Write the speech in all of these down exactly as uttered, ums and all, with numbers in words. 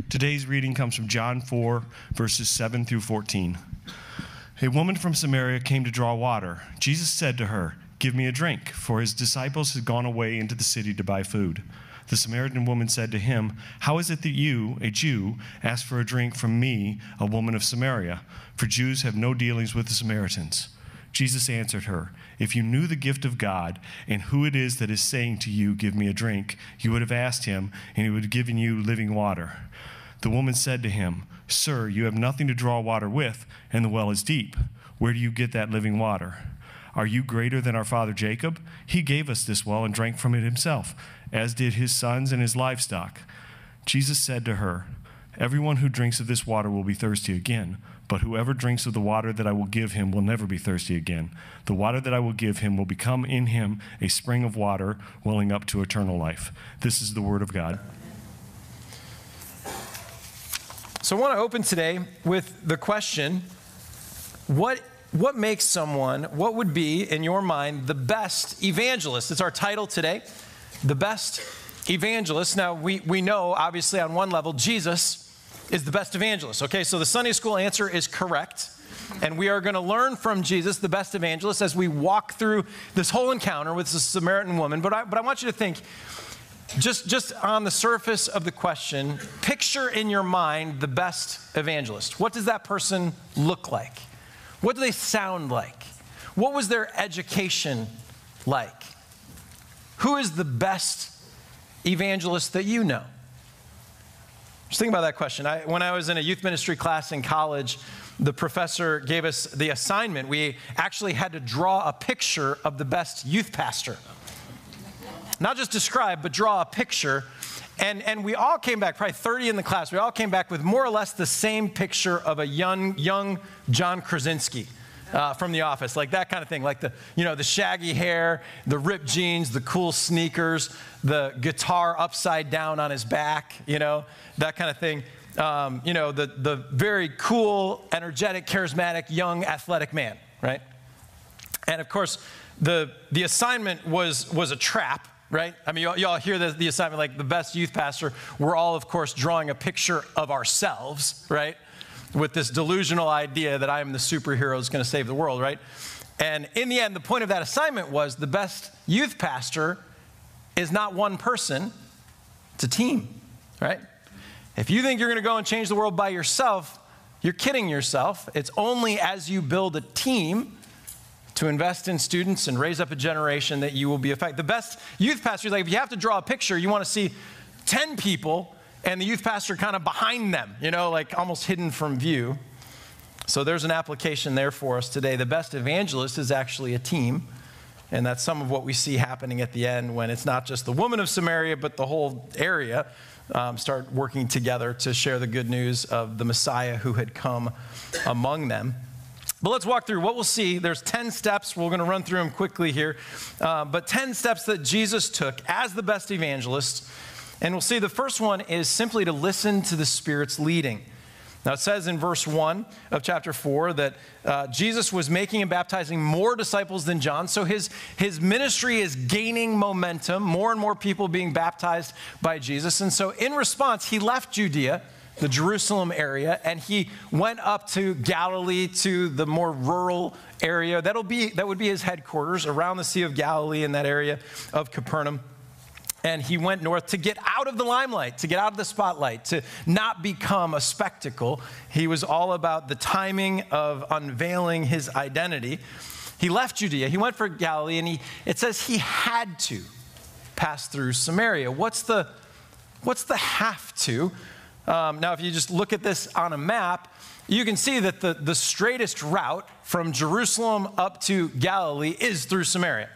Today's reading comes from John four, verses seven through fourteen. A woman from Samaria came to draw water. Jesus said to her, "Give me a drink," for his disciples had gone away into the city to buy food. The Samaritan woman said to him, "How is it that you, a Jew, ask for a drink from me, a woman of Samaria? For Jews have no dealings with the Samaritans." Jesus answered her, "If you knew the gift of God and who it is that is saying to you, 'Give me a drink,' you would have asked him, and he would have given you living water." The woman said to him, "Sir, you have nothing to draw water with, and the well is deep. Where do you get that living water? Are you greater than our father Jacob? He gave us this well and drank from it himself, as did his sons and his livestock." Jesus said to her, "Everyone who drinks of this water will be thirsty again, but whoever drinks of the water that I will give him will never be thirsty again. The water that I will give him will become in him a spring of water welling up to eternal life." This is the word of God. So I want to open today with the question, what what makes someone, what would be, in your mind, the best evangelist? It's our title today, the best evangelist. Now, we, we know, obviously, on one level, Jesus is the best evangelist. Okay, so the Sunday school answer is correct. And we are going to learn from Jesus, the best evangelist, as we walk through this whole encounter with the Samaritan woman. But I, but I want you to think, Just, just on the surface of the question, picture in your mind the best evangelist. What does that person look like? What do they sound like? What was their education like? Who is the best evangelist that you know? Just think about that question. I, when I was in a youth ministry class in college, the professor gave us the assignment. We actually had to draw a picture of the best youth pastor. Not just describe, but draw a picture. And, and we all came back, probably thirty in the class, we all came back with more or less the same picture of a young, young John Krasinski uh, from The Office, like that kind of thing. Like the, you know, the shaggy hair, the ripped jeans, the cool sneakers, the guitar upside down on his back, you know, that kind of thing. Um, you know, the, the very cool, energetic, charismatic, young, athletic man, right? And of course, the, the assignment was, was a trap. Right? I mean, y'all, y'all hear the, the assignment, like the best youth pastor. We're all, of course, drawing a picture of ourselves, right? With this delusional idea that I am the superhero who's going to save the world, right? And in the end, the point of that assignment was the best youth pastor is not one person, it's a team, right? If you think you're going to go and change the world by yourself, you're kidding yourself. It's only as you build a team to invest in students and raise up a generation that you will be effective. The best youth pastor is like, if you have to draw a picture, you want to see ten people and the youth pastor kind of behind them, you know, like almost hidden from view. So there's an application there for us today. The best evangelist is actually a team. And that's some of what we see happening at the end when it's not just the woman of Samaria, but the whole area um, start working together to share the good news of the Messiah who had come among them. But let's walk through what we'll see. There's ten steps. We're going to run through them quickly here. Uh, but ten steps that Jesus took as the best evangelist. And we'll see the first one is simply to listen to the Spirit's leading. Now, it says in verse one of chapter four that uh, Jesus was making and baptizing more disciples than John. So his, his ministry is gaining momentum, more and more people being baptized by Jesus. And so in response, he left Judea, the Jerusalem area, and he went up to Galilee, to the more rural area. That'll be, that would be his headquarters around the Sea of Galilee in that area of Capernaum. And he went north to get out of the limelight, to get out of the spotlight, to not become a spectacle. He was all about the timing of unveiling his identity. He left Judea. He went for Galilee, and he, it says he had to pass through Samaria. What's the, what's the have to? Um, now, if you just look at this on a map, you can see that the, the straightest route from Jerusalem up to Galilee is through Samaria.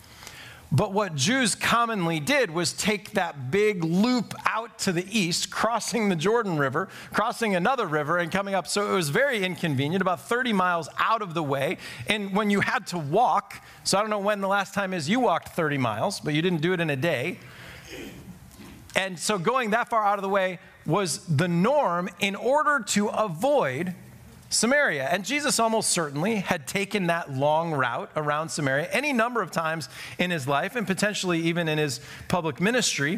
But what Jews commonly did was take that big loop out to the east, crossing the Jordan River, crossing another river, and coming up. So it was very inconvenient, about thirty miles out of the way. And when you had to walk, so I don't know when the last time is you walked thirty miles, but you didn't do it in a day. And so going that far out of the way was the norm in order to avoid Samaria. And Jesus almost certainly had taken that long route around Samaria any number of times in his life and potentially even in his public ministry.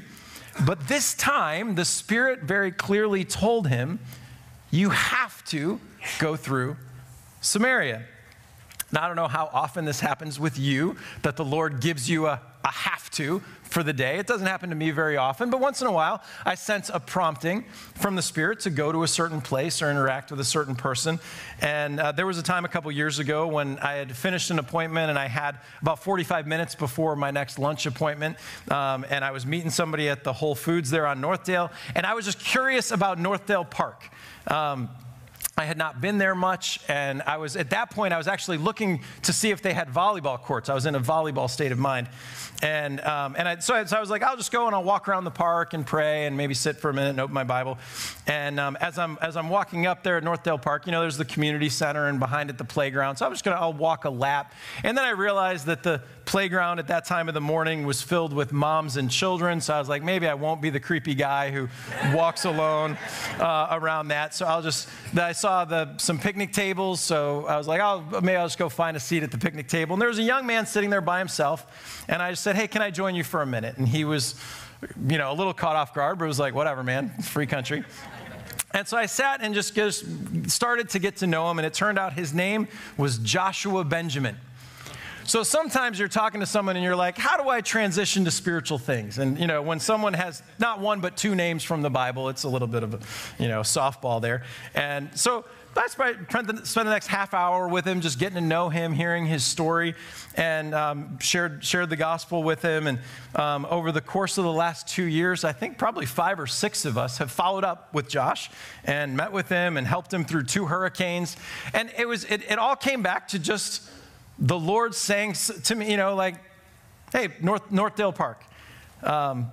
But this time, the Spirit very clearly told him, you have to go through Samaria. Now, I don't know how often this happens with you, that the Lord gives you a, a have to for the day. It doesn't happen to me very often, but once in a while, I sense a prompting from the Spirit to go to a certain place or interact with a certain person. And uh, there was a time a couple years ago when I had finished an appointment and I had about forty-five minutes before my next lunch appointment, um, and I was meeting somebody at the Whole Foods there on Northdale, and I was just curious about Northdale Park. Um, I had not been there much, and I was, at that point, I was actually looking to see if they had volleyball courts. I was in a volleyball state of mind. And um, and I, so, I, so I was like, I'll just go and I'll walk around the park and pray and maybe sit for a minute and open my Bible. And um, as I'm as I'm walking up there at Northdale Park, you know, there's the community center and behind it the playground. So I'm just going to, I'll walk a lap. And then I realized that the playground at that time of the morning was filled with moms and children. So I was like, maybe I won't be the creepy guy who walks alone uh, around that. So I'll just, I saw the some picnic tables. So I was like, oh, maybe I'll just go find a seat at the picnic table. And there was a young man sitting there by himself. And I just said, hey, can I join you for a minute? And he was, you know, a little caught off guard, but it was like, whatever, man, it's free country. And so I sat and just, just started to get to know him. And it turned out his name was Joshua Benjamin. So sometimes you're talking to someone and you're like, how do I transition to spiritual things? And, you know, when someone has not one but two names from the Bible, it's a little bit of a, you know, softball there. And so I spent the next half hour with him, just getting to know him, hearing his story, and um, shared shared the gospel with him. And um, over the course of the last two years, I think probably five or six of us have followed up with Josh and met with him and helped him through two hurricanes. And it was it, it all came back to just the Lord saying to me, you know, like, hey, North Northdale Park. Um,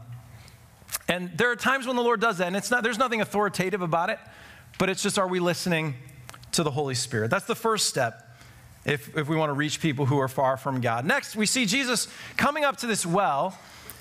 and there are times when the Lord does that, and it's not there's nothing authoritative about it. But it's just, are we listening to the Holy Spirit? That's the first step if, if we want to reach people who are far from God. Next, we see Jesus coming up to this well,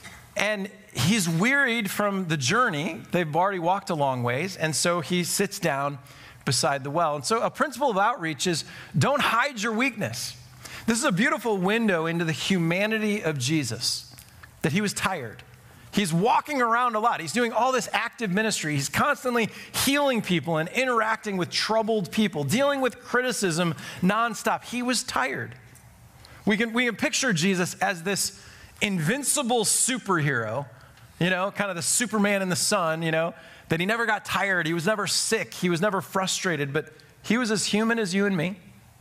and he's wearied from the journey. They've already walked a long ways, and so he sits down beside the well. And so a principle of outreach is don't hide your weakness. This is a beautiful window into the humanity of Jesus, that he was tired. He's walking around a lot. He's doing all this active ministry. He's constantly healing people and interacting with troubled people, dealing with criticism nonstop. He was tired. We can, we can picture Jesus as this invincible superhero, you know, kind of the Superman in the sun, you know, that he never got tired. He was never sick. He was never frustrated, but he was as human as you and me.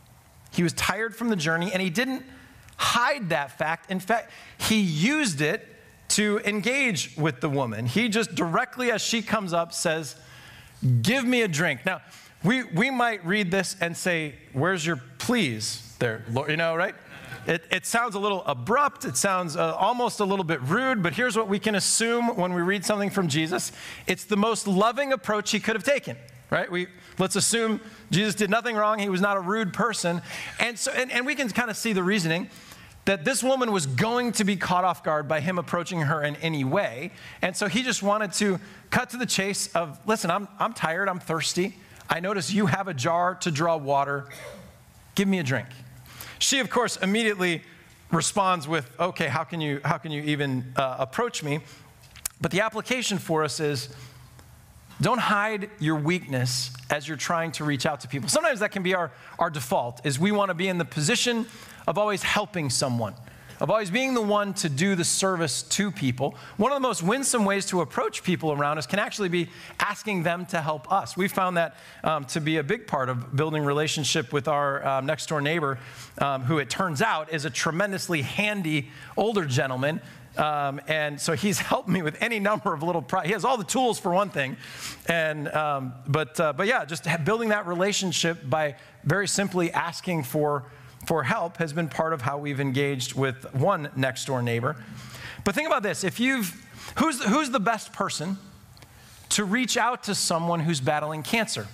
He was tired from the journey, and he didn't hide that fact. In fact, he used it to engage with the woman. He just directly, as she comes up, says, give me a drink. Now, we, we might read this and say, where's your please there, Lord? You know, right? It, it sounds a little abrupt. It sounds uh, almost a little bit rude, but here's what we can assume when we read something from Jesus. It's the most loving approach he could have taken, right? We, let's assume Jesus did nothing wrong. He was not a rude person. And, so, and, and we can kind of see the reasoning that this woman was going to be caught off guard by him approaching her in any way. And so he just wanted to cut to the chase of, listen, I'm, I'm tired, I'm thirsty. I notice you have a jar to draw water. Give me a drink. She, of course, immediately responds with, okay, how can you, how can you even uh, approach me? But the application for us is, don't hide your weakness as you're trying to reach out to people. Sometimes that can be our, our default, is we want to be in the position of always helping someone, of always being the one to do the service to people. One of the most winsome ways to approach people around us can actually be asking them to help us. We found that um, to be a big part of building relationship with our um, next door neighbor, um, who it turns out is a tremendously handy older gentleman. Um, and so he's helped me with any number of little, pro- he has all the tools for one thing. And, um, but, uh, but yeah, just building that relationship by very simply asking for, for help has been part of how we've engaged with one next door neighbor. But think about this. If you've, who's, who's the best person to reach out to someone who's battling cancer?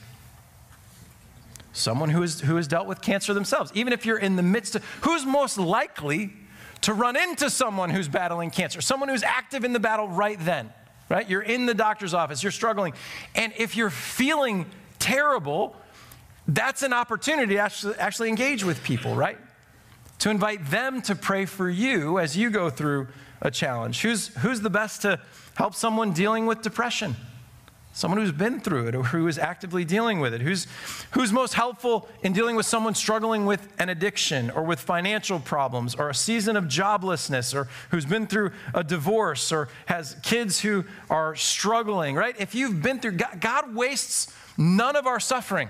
Someone who, is, who has dealt with cancer themselves. Even if you're in the midst of, who's most likely to run into someone who's battling cancer, someone who's active in the battle right then, right? You're in the doctor's office, you're struggling. And if you're feeling terrible, that's an opportunity to actually, actually engage with people, right? To invite them to pray for you as you go through a challenge? Who's, who's the best to help someone dealing with depression? Someone who's been through it or who is actively dealing with it. Who's, who's most helpful in dealing with someone struggling with an addiction or with financial problems or a season of joblessness or who's been through a divorce or has kids who are struggling, right? If you've been through, God, God wastes none of our suffering.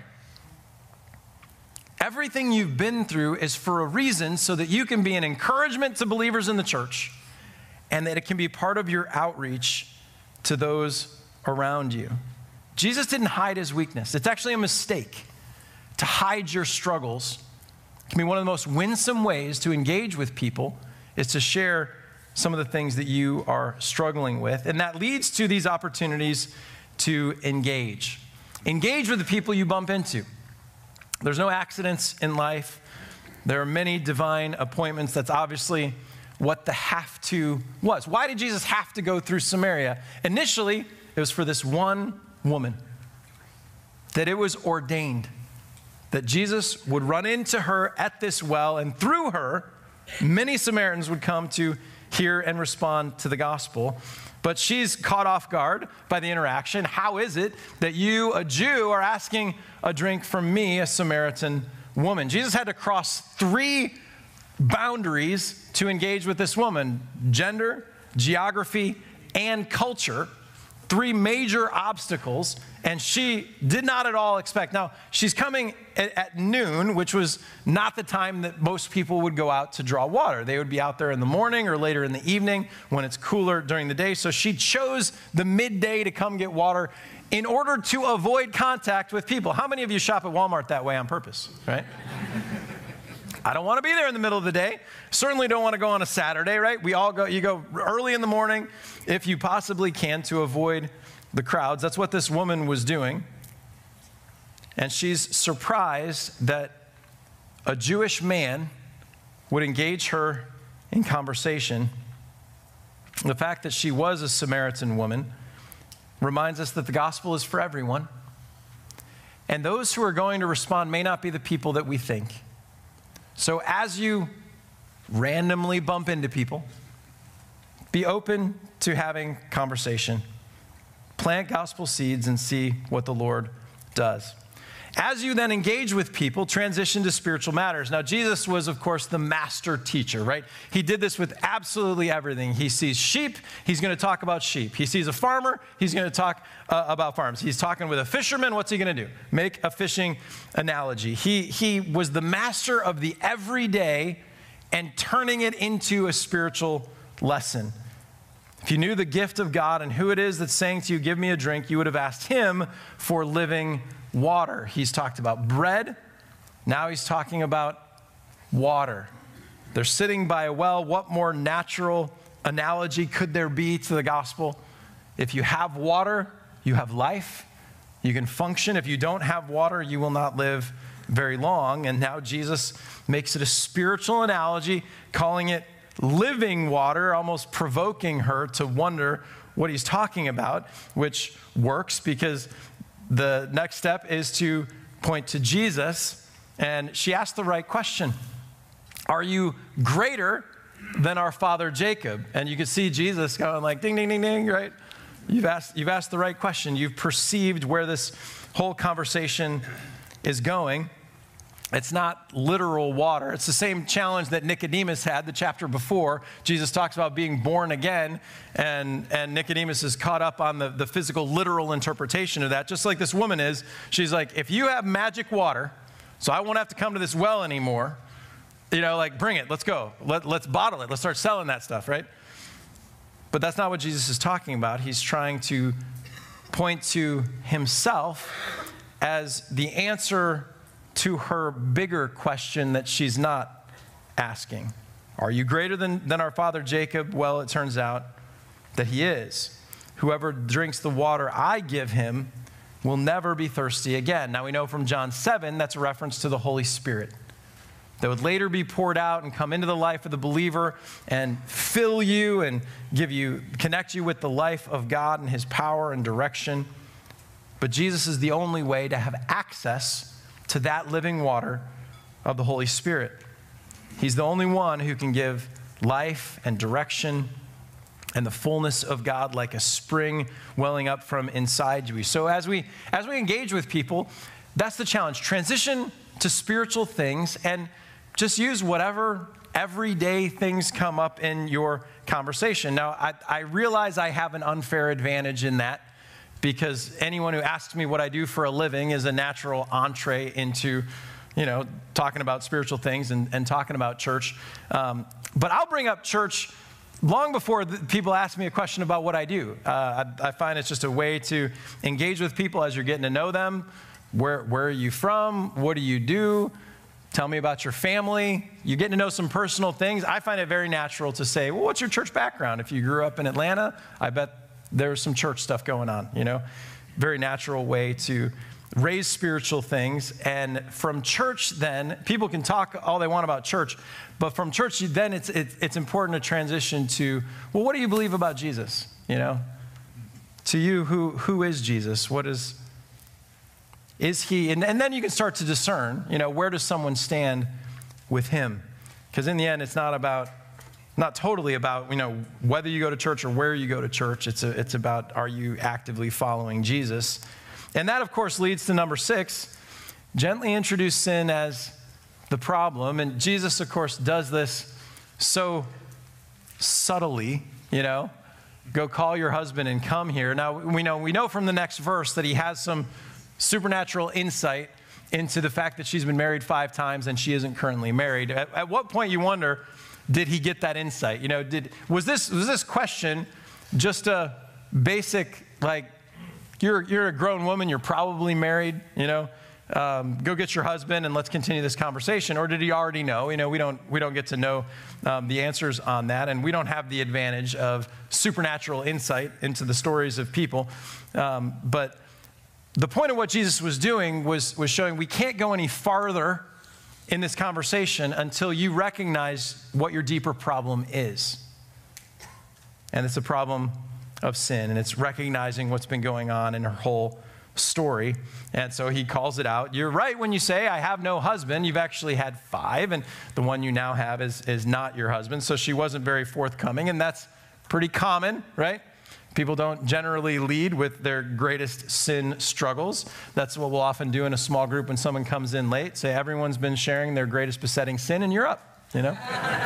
Everything you've been through is for a reason so that you can be an encouragement to believers in the church and that it can be part of your outreach to those around you. Jesus didn't hide his weakness. It's actually a mistake to hide your struggles. It can be one of the most winsome ways to engage with people is to share some of the things that you are struggling with. And that leads to these opportunities to engage. Engage with the people you bump into. There's no accidents in life. There are many divine appointments. That's obviously what the have to was. Why did Jesus have to go through Samaria? Initially, it was for this one woman, that it was ordained that Jesus would run into her at this well, and through her, many Samaritans would come to hear and respond to the gospel. But she's caught off guard by the interaction. How is it that you, a Jew, are asking a drink from me, a Samaritan woman? Jesus had to cross three boundaries to engage with this woman: gender, geography, and culture. Three major obstacles, and she did not at all expect. Now, she's coming at, at noon, which was not the time that most people would go out to draw water. They would be out there in the morning or later in the evening when it's cooler during the day. So she chose the midday to come get water in order to avoid contact with people. How many of you shop at Walmart that way on purpose, right? I don't want to be there in the middle of the day. Certainly don't want to go on a Saturday, right? We all go, you go early in the morning if you possibly can to avoid the crowds. That's what this woman was doing. And she's surprised that a Jewish man would engage her in conversation. The fact that she was a Samaritan woman reminds us that the gospel is for everyone. And those who are going to respond may not be the people that we think. So as you randomly bump into people, be open to having conversation. Plant gospel seeds and see what the Lord does. As you then engage with people, transition to spiritual matters. Now, Jesus was, of course, the master teacher, right? He did this with absolutely everything. He sees sheep, he's going to talk about sheep. He sees a farmer, he's going to talk uh, about farms. He's talking with a fisherman, what's he going to do? Make a fishing analogy. He, he was the master of the everyday and turning it into a spiritual lesson. If you knew the gift of God and who it is that's saying to you, give me a drink, you would have asked him for living water. He's talked about bread. Now he's talking about water. They're sitting by a well. What more natural analogy could there be to the gospel? If you have water, you have life. You can function. If you don't have water, you will not live very long. And now Jesus makes it a spiritual analogy, calling it living water, almost provoking her to wonder what he's talking about, which works because the next step is to point to Jesus, and she asked the right question. Are you greater than our father Jacob? And you can see Jesus going like ding, ding, ding, ding, right? You've asked, you've asked the right question. You've perceived where this whole conversation is going. It's not literal water. It's the same challenge that Nicodemus had the chapter before. Jesus talks about being born again, and, and Nicodemus is caught up on the, the physical, literal interpretation of that, just like this woman is. She's like, if you have magic water, so I won't have to come to this well anymore, you know, like bring it, let's go. Let, let's bottle it. Let's start selling that stuff, right? But that's not what Jesus is talking about. He's trying to point to himself as the answer to her bigger question that she's not asking. Are you greater than, than our father Jacob? Well, it turns out that he is. Whoever drinks the water I give him will never be thirsty again. Now we know from John seven, that's a reference to the Holy Spirit that would later be poured out and come into the life of the believer and fill you and give you, connect you with the life of God and his power and direction. But Jesus is the only way to have access to that living water of the Holy Spirit. He's the only one who can give life and direction and the fullness of God like a spring welling up from inside you. So as we as we engage with people, that's the challenge. Transition to spiritual things and just use whatever everyday things come up in your conversation. Now, I, I realize I have an unfair advantage in that because anyone who asks me what I do for a living is a natural entree into, you know, talking about spiritual things and, and talking about church. Um, but I'll bring up church long before the, people ask me a question about what I do. Uh, I, I find it's just a way to engage with people as you're getting to know them. Where, where are you from? What do you do? Tell me about your family. You're getting to know some personal things. I find it very natural to say, well, what's your church background? If you grew up in Atlanta, I bet there's some church stuff going on, you know? Very natural way to raise spiritual things. And from church then, people can talk all they want about church, but from church then it's, it's, it's important to transition to, well, what do you believe about Jesus? You know? To you, who, who is Jesus? What is... Is he, and, and then you can start to discern, you know, where does someone stand with him? Because in the end, it's not about, not totally about, you know, whether you go to church or where you go to church. It's, a, it's about, are you actively following Jesus? And that, of course, leads to number six, gently introduce sin as the problem. And Jesus, of course, does this so subtly, you know, go call your husband and come here. Now, we know, we know from the next verse that he has some supernatural insight into the fact that she's been married five times and she isn't currently married. At, at what point, you wonder, did he get that insight? You know, did was this was this question just a basic, like, you're you're a grown woman, you're probably married, you know, um, go get your husband and let's continue this conversation? Or did he already know? You know, we don't we don't get to know um, the answers on that, and we don't have the advantage of supernatural insight into the stories of people, um, but the point of what Jesus was doing was, was showing we can't go any farther in this conversation until you recognize what your deeper problem is. And it's a problem of sin, and it's recognizing what's been going on in her whole story. And so he calls it out. You're right when you say, I have no husband. You've actually had five, and the one you now have is, is not your husband. So she wasn't very forthcoming, and that's pretty common, right? People don't generally lead with their greatest sin struggles. That's what we'll often do in a small group when someone comes in late. Say, everyone's been sharing their greatest besetting sin, and you're up, you know?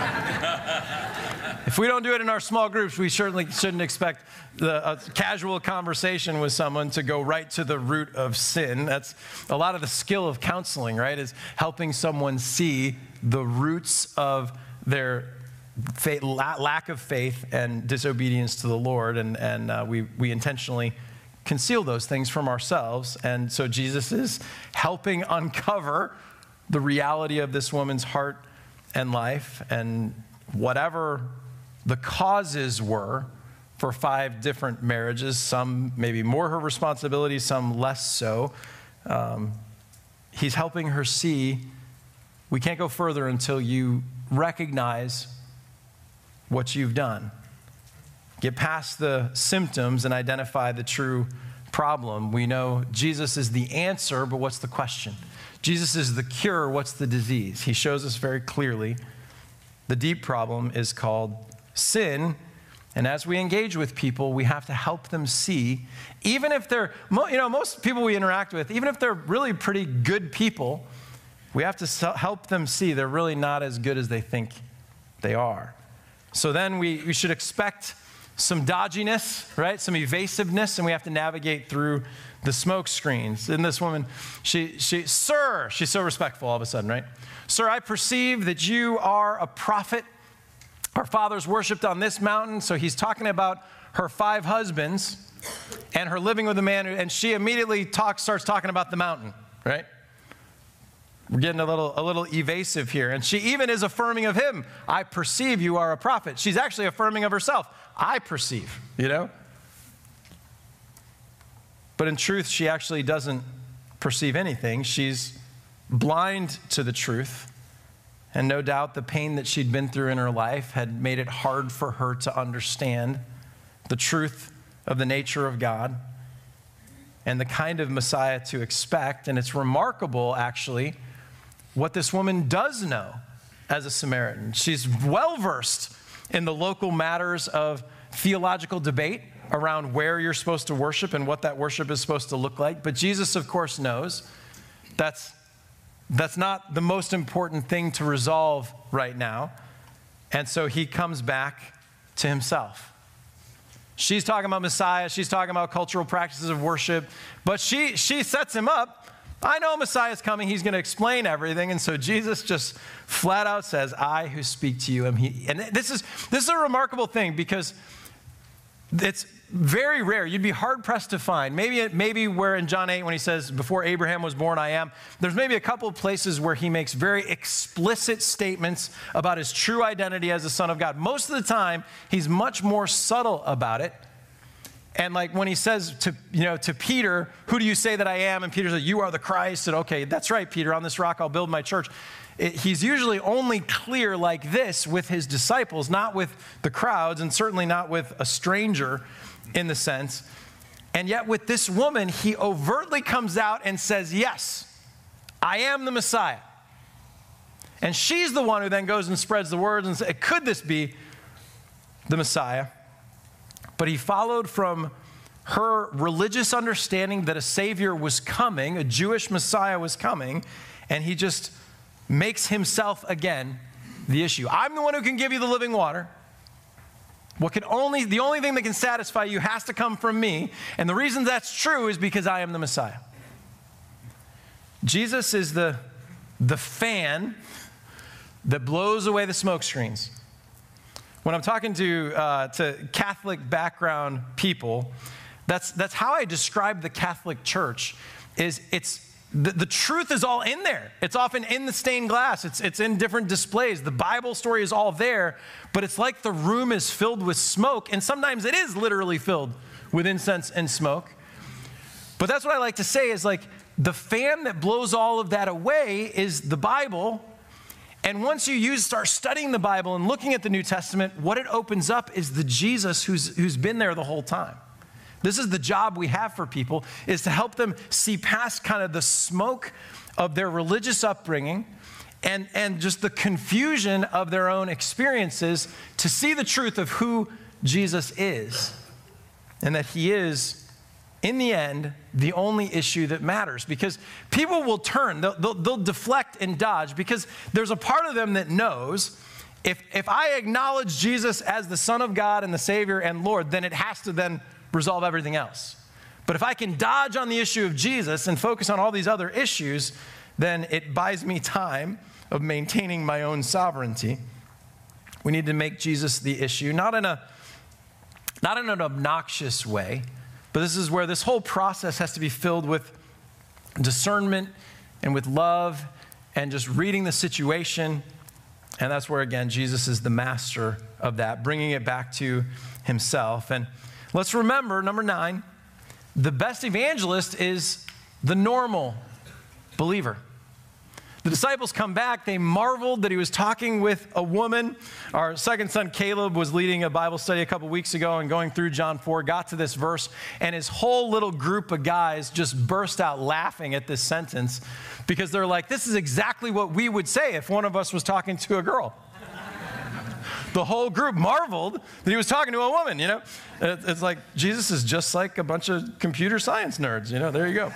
If we don't do it in our small groups, we certainly shouldn't expect the, a casual conversation with someone to go right to the root of sin. That's a lot of the skill of counseling, right, is helping someone see the roots of their Faith, lack of faith and disobedience to the Lord, and, and uh, we, we intentionally conceal those things from ourselves. And so Jesus is helping uncover the reality of this woman's heart and life, and whatever the causes were for five different marriages, some maybe more her responsibility, some less so. Um, he's helping her see we can't go further until you recognize what you've done. Get past the symptoms and identify the true problem. We know Jesus is the answer, but what's the question? Jesus is the cure, what's the disease? He shows us very clearly the deep problem is called sin. And as we engage with people, we have to help them see, even if they're, you know, most people we interact with, even if they're really pretty good people, we have to help them see they're really not as good as they think they are. So then we, we should expect some dodginess, right? Some evasiveness, and we have to navigate through the smoke screens. And this woman, she, she, sir, she's so respectful all of a sudden, right? Sir, I perceive that you are a prophet. Our fathers worshipped on this mountain. So he's talking about her five husbands and her living with a man, and she immediately talks, starts talking about the mountain, right? We're getting a little, a little evasive here. And she even is affirming of him. I perceive you are a prophet. She's actually affirming of herself. I perceive, you know? But in truth, she actually doesn't perceive anything. She's blind to the truth. And no doubt the pain that she'd been through in her life had made it hard for her to understand the truth of the nature of God and the kind of Messiah to expect. And it's remarkable, actually, what this woman does know as a Samaritan. She's well-versed in the local matters of theological debate around where you're supposed to worship and what that worship is supposed to look like. But Jesus, of course, knows that's, that's not the most important thing to resolve right now. And so he comes back to himself. She's talking about Messiah. She's talking about cultural practices of worship. But she, she sets him up. I know Messiah's coming. He's going to explain everything. And so Jesus just flat out says, I who speak to you am he. And this is, this is a remarkable thing because it's very rare. You'd be hard-pressed to find. Maybe, maybe where in John eight when he says, before Abraham was born, I am. There's maybe a couple of places where he makes very explicit statements about his true identity as the Son of God. Most of the time, he's much more subtle about it. And like when he says to, you know, to Peter, who do you say that I am? And Peter says, you are the Christ. And okay, that's right, Peter, on this rock I'll build my church. It, he's usually only clear like this with his disciples, not with the crowds, and certainly not with a stranger in the sense. And yet with this woman, he overtly comes out and says, yes, I am the Messiah. And she's the one who then goes and spreads the word and says, could this be the Messiah? But he followed from her religious understanding that a Savior was coming, a Jewish Messiah was coming, and he just makes himself again the issue. I'm the one who can give you the living water. What can only, the only thing that can satisfy you has to come from me. And the reason that's true is because I am the Messiah. Jesus is the, the fan that blows away the smoke screens. When I'm talking to, uh, to Catholic background people, that's, that's how I describe the Catholic Church, is it's, the, the truth is all in there. It's often in the stained glass. It's, it's in different displays. The Bible story is all there, but it's like the room is filled with smoke, and sometimes it is literally filled with incense and smoke. But that's what I like to say is like the fan that blows all of that away is the Bible. And once you use, start studying the Bible and looking at the New Testament, what it opens up is the Jesus who's, who's been there the whole time. This is the job we have for people, is to help them see past kind of the smoke of their religious upbringing and, and just the confusion of their own experiences to see the truth of who Jesus is and that he is, in the end, the only issue that matters. Because people will turn, they'll, they'll, they'll deflect and dodge because there's a part of them that knows if, if I acknowledge Jesus as the Son of God and the Savior and Lord, then it has to then resolve everything else. But if I can dodge on the issue of Jesus and focus on all these other issues, then it buys me time of maintaining my own sovereignty. We need to make Jesus the issue, not in a, not in an obnoxious way, but this is where this whole process has to be filled with discernment and with love and just reading the situation. And that's where, again, Jesus is the master of that, bringing it back to himself. And let's remember, number nine, the best evangelist is the normal believer. The disciples come back. They marveled that he was talking with a woman. Our second son, Caleb, was leading a Bible study a couple weeks ago and going through John four, got to this verse, and his whole little group of guys just burst out laughing at this sentence because they're like, this is exactly what we would say if one of us was talking to a girl. The whole group marveled that he was talking to a woman, you know. It's like, Jesus is just like a bunch of computer science nerds, you know. There you go.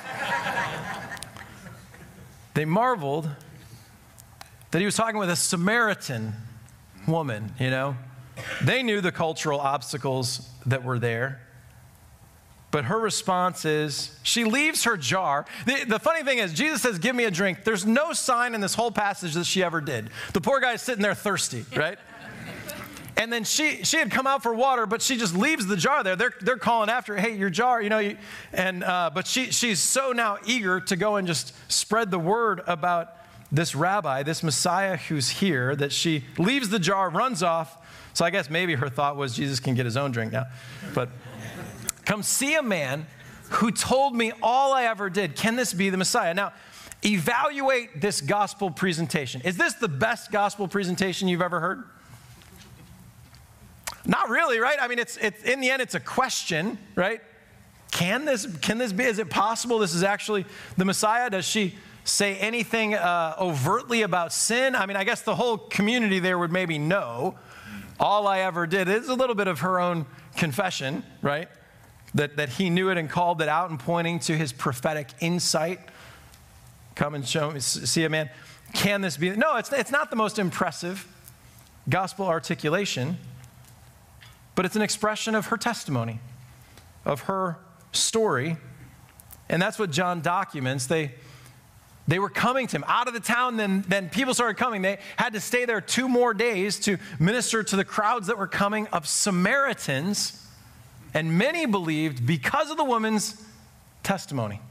They marveled that he was talking with a Samaritan woman, you know. They knew the cultural obstacles that were there. But her response is, she leaves her jar. The, the funny thing is, Jesus says, give me a drink. There's no sign in this whole passage that she ever did. The poor guy's sitting there thirsty, right? And then she she had come out for water, but she just leaves the jar there. They're they're calling after her, hey, your jar, you know. You, and uh, but she she's so now eager to go and just spread the word about this rabbi, this Messiah who's here, that she leaves the jar, runs off. So I guess maybe her thought was Jesus can get his own drink now. But come see a man who told me all I ever did. Can this be the Messiah? Now, evaluate this gospel presentation. Is this the best gospel presentation you've ever heard? Not really, right? I mean, it's, it's in the end, it's a question, right? Can this, can this be, is it possible this is actually the Messiah? Does she say anything uh, overtly about sin? I mean, I guess the whole community there would maybe know. all I ever did. It's a little bit of her own confession, right? That, that he knew it and called it out and pointing to his prophetic insight. Come and show me, see a man. Can this be? No, it's, it's not the most impressive gospel articulation, but it's an expression of her testimony, of her story. And that's what John documents. They, they were coming to him out of the town. Then, then people started coming. They had to stay there two more days to minister to the crowds that were coming of Samaritans. And many believed because of the woman's testimony.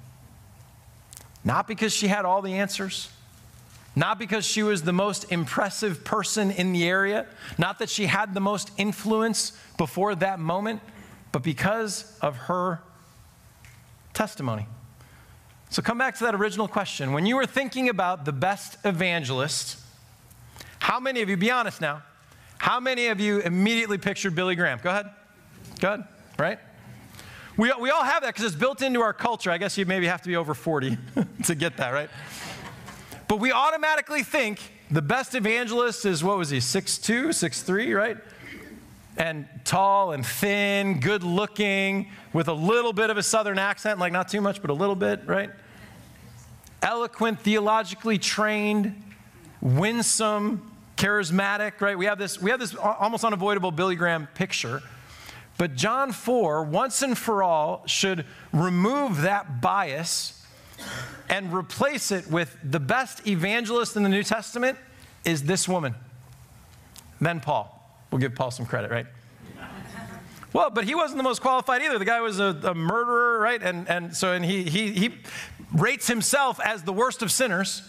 Not because she had all the answers. Not because she was the most impressive person in the area. Not that she had the most influence before that moment. But because of her testimony. So come back to that original question. When you were thinking about the best evangelist, how many of you, be honest now, how many of you immediately pictured Billy Graham? Go ahead. Go ahead. Right? We, we all have that because it's built into our culture. I guess you maybe have to be over forty to get that, right? But we automatically think the best evangelist is, what was he, six two, six three, right? And tall and thin, good looking, with a little bit of a southern accent, like not too much, but a little bit, right? Eloquent, theologically trained, winsome, charismatic, right? We have this, we have this almost unavoidable Billy Graham picture. But John four, once and for all, should remove that bias and replace it with the best evangelist in the New Testament is this woman. Then Paul. We'll give Paul some credit, right? Well, but he wasn't the most qualified either. The guy was a, a murderer, right? And, and so and he, he, he rates himself as the worst of sinners.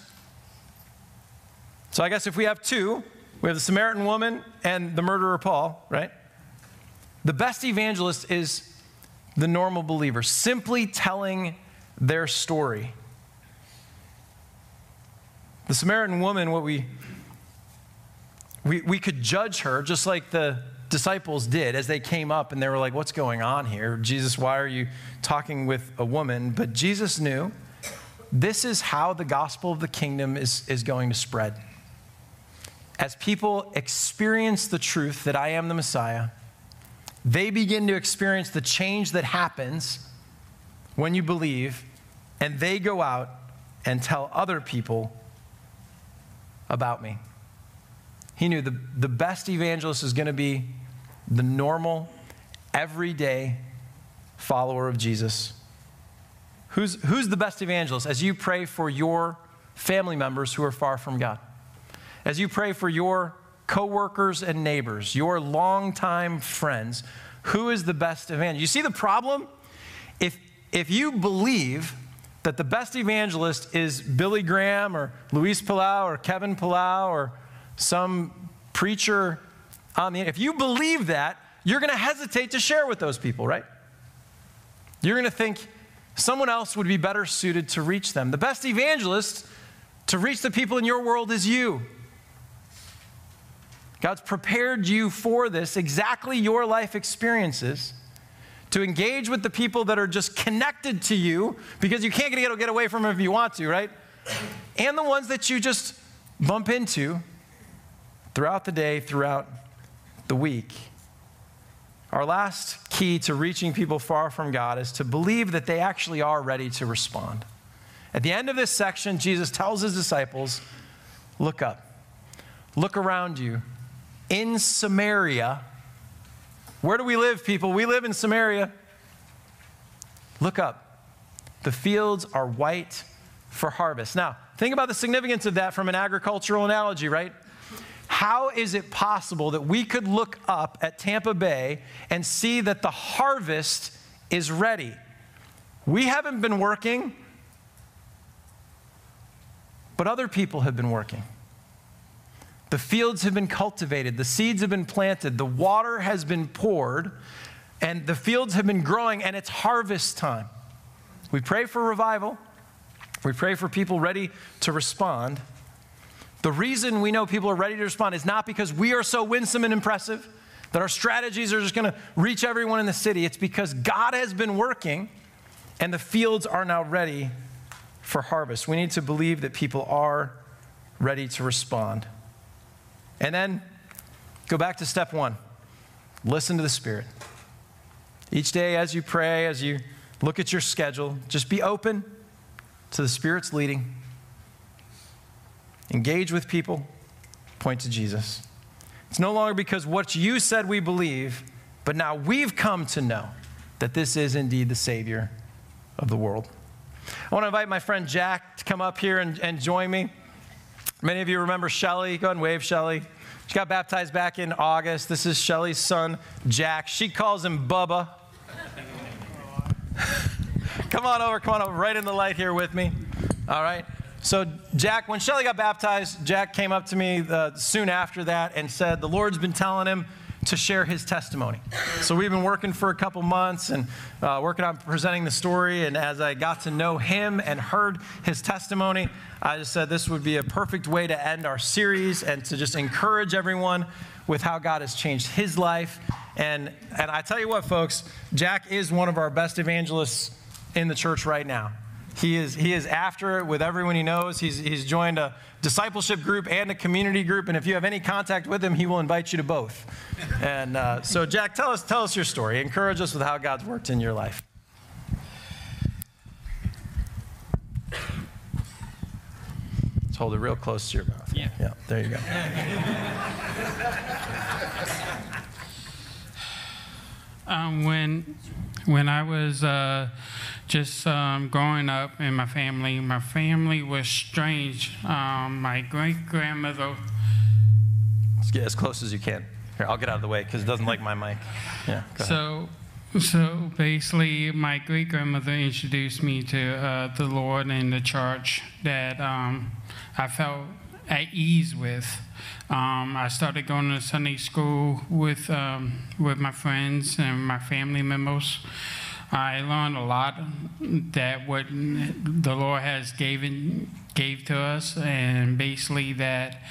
So I guess if we have two, we have the Samaritan woman and the murderer Paul, right? The best evangelist is the normal believer, simply telling their story. The Samaritan woman, what we, we, we could judge her just like the disciples did as they came up and they were like, what's going on here? Jesus, why are you talking with a woman? But Jesus knew this is how the gospel of the kingdom is, is going to spread. As people experience the truth that I am the Messiah, they begin to experience the change that happens when you believe, and they go out and tell other people about me. He knew the, the best evangelist is going to be the normal, everyday follower of Jesus. Who's, who's the best evangelist? As you pray for your family members who are far from God, as you pray for your coworkers and neighbors, your longtime friends, who is the best evangelist? You see the problem? If, if you believe that the best evangelist is Billy Graham or Luis Palau or Kevin Palau or some preacher on the, if you believe that, you're going to hesitate to share with those people, right? You're going to think someone else would be better suited to reach them. The best evangelist to reach the people in your world is you. God's prepared you for this, exactly your life experiences, to engage with the people that are just connected to you because you can't get, get away from them if you want to, right? And the ones that you just bump into throughout the day, throughout the week. Our last key to reaching people far from God is to believe that they actually are ready to respond. At the end of this section, Jesus tells his disciples, look up, look around you. In Samaria, where do we live, people? We live in Samaria. Look up. The fields are white for harvest. Now, think about the significance of that from an agricultural analogy, right? How is it possible that we could look up at Tampa Bay and see that the harvest is ready? We haven't been working, but other people have been working. The fields have been cultivated, the seeds have been planted, the water has been poured, and the fields have been growing, and it's harvest time. We pray for revival. We pray for people ready to respond. The reason we know people are ready to respond is not because we are so winsome and impressive that our strategies are just going to reach everyone in the city. It's because God has been working, and the fields are now ready for harvest. We need to believe that people are ready to respond. And then go back to step one. Listen to the Spirit. Each day as you pray, as you look at your schedule, just be open to the Spirit's leading. Engage with people. Point to Jesus. It's no longer because what you said we believe, but now we've come to know that this is indeed the Savior of the world. I want to invite my friend Jack to come up here and, and join me. Many of you remember Shelly. Go ahead and wave, Shelly. She got baptized back in August. This is Shelly's son, Jack. She calls him Bubba. Come on over, come on over, right in the light here with me. All right. So Jack, when Shelly got baptized, Jack came up to me uh, soon after that and said the Lord's been telling him to share his testimony. So we've been working for a couple months and uh, working on presenting the story. And as I got to know him and heard his testimony, I just said this would be a perfect way to end our series and to just encourage everyone with how God has changed his life. And, and I tell you what, folks, Jack is one of our best evangelists in the church right now. He is, he is after it with everyone he knows. He's, he's joined a discipleship group and a community group. And if you have any contact with him, he will invite you to both. And uh, so, Jack, tell us, tell us your story. Encourage us with how God's worked in your life. Let's hold it real close to your mouth. Yeah. Yeah, there you go. Um, when when I was uh, just um, growing up in my family, my family was strange. Um, my great-grandmother... Let's get as close as you can. Here, I'll get out of the way because it doesn't like my mic. Yeah, go ahead. So, so basically, my great-grandmother introduced me to uh, the Lord and the church that um, I felt at ease with. Um, I started going to Sunday school with um, with my friends and my family members. I learned a lot that what the Lord has given gave to us, and basically that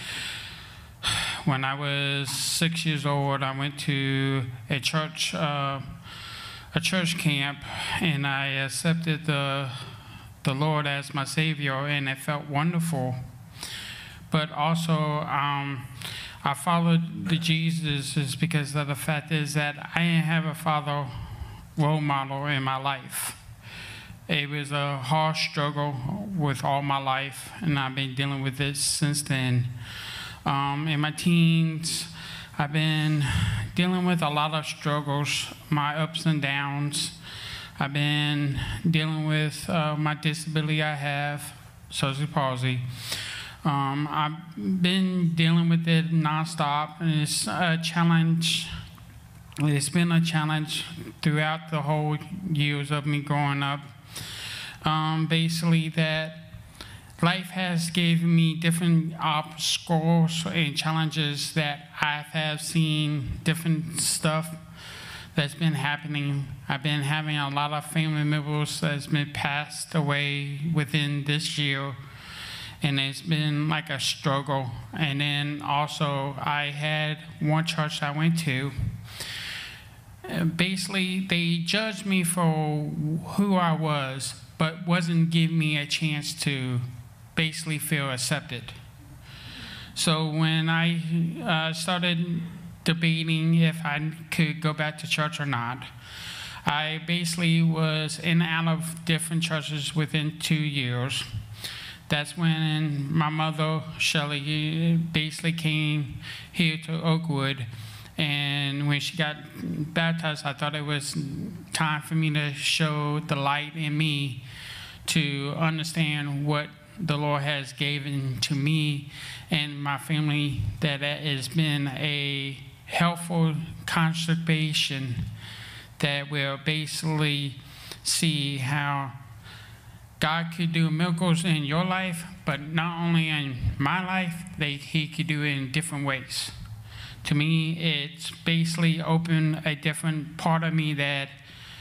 when I was six years old, I went to a church uh, a church camp, and I accepted the the Lord as my Savior, and it felt wonderful. But also, um, I followed the Jesus is because of the fact is that I didn't have a father role model in my life. It was a hard struggle with all my life, and I've been dealing with it since then. Um, in my teens, I've been dealing with a lot of struggles, my ups and downs. I've been dealing with uh, my disability I have, cerebral palsy. Um, I've been dealing with it nonstop, and it's a challenge. It's been a challenge throughout the whole years of me growing up. Um, basically, that life has given me different obstacles and challenges that I have seen different stuff that's been happening. I've been having a lot of family members that's been passed away within this year. And it's been like a struggle. And then also, I had one church I went to. Basically, they judged me for who I was, but wasn't giving me a chance to basically feel accepted. So when I uh, started debating if I could go back to church or not, I basically was in and out of different churches within two years. That's when my mother, Shelly, basically came here to Oakwood. And when she got baptized, I thought it was time for me to show the light in me to understand what the Lord has given to me and my family, that it has been a helpful contribution that will basically see how God could do miracles in your life, but not only in my life, they, he could do it in different ways. To me, it's basically opened a different part of me that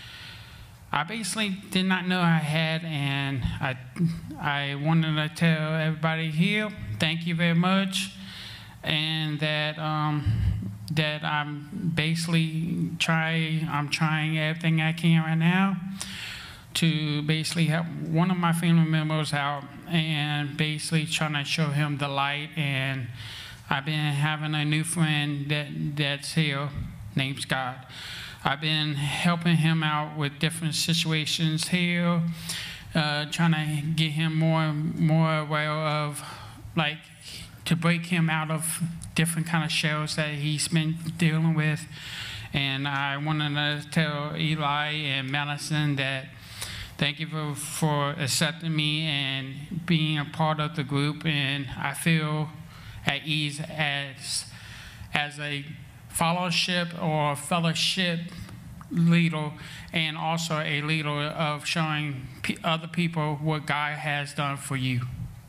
I basically did not know I had, and I, I wanted to tell everybody here, thank you very much, and that um, that I'm basically trying, I'm trying everything I can right now to basically help one of my family members out and basically trying to show him the light and I've been having a new friend that that's here named Scott. I've been helping him out with different situations here, uh, trying to get him more more aware of, like, to break him out of different kind of shells that he's been dealing with. And I wanted to tell Eli and Madison that thank you for, for accepting me and being a part of the group. And I feel at ease as, as a fellowship or fellowship leader, and also a leader of showing p- other people what God has done for you.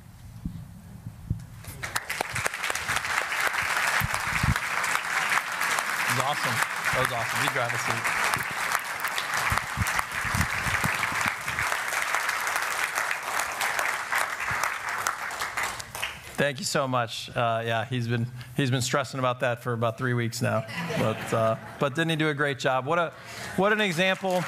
That was awesome. That was awesome. You grab a seat. Thank you so much. Uh, yeah, he's been he's been stressing about that for about three weeks now, but uh, but didn't he do a great job? What a what an example.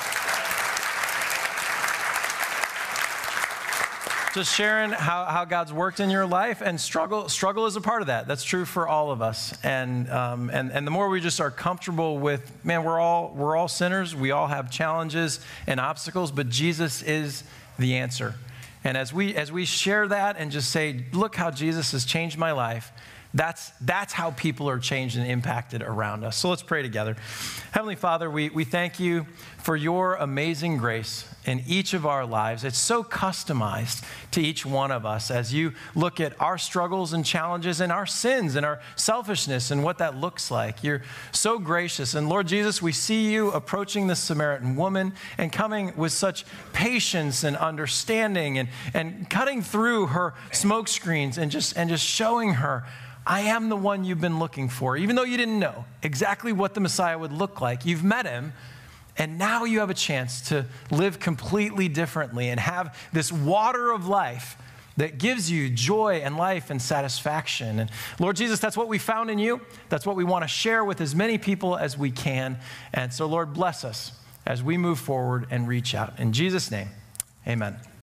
Just sharing how, how God's worked in your life, and struggle struggle is a part of that. That's true for all of us. And um, and and the more we just are comfortable with, man, we're all we're all sinners. We all have challenges and obstacles, but Jesus is the answer. And as we as we share that and just say, look how Jesus has changed my life, that's that's how people are changed and impacted around us. So let's pray together. Heavenly Father, we, we thank you for your amazing grace in each of our lives. It's so customized to each one of us as you look at our struggles and challenges and our sins and our selfishness and what that looks like. You're so gracious. And Lord Jesus, we see you approaching this Samaritan woman and coming with such patience and understanding and, and cutting through her smoke screens and just, and just showing her, I am the one you've been looking for. Even though you didn't know exactly what the Messiah would look like, you've met him. And now you have a chance to live completely differently and have this water of life that gives you joy and life and satisfaction. And Lord Jesus, that's what we found in you. That's what we want to share with as many people as we can. And so, Lord, bless us as we move forward and reach out. In Jesus' name, amen.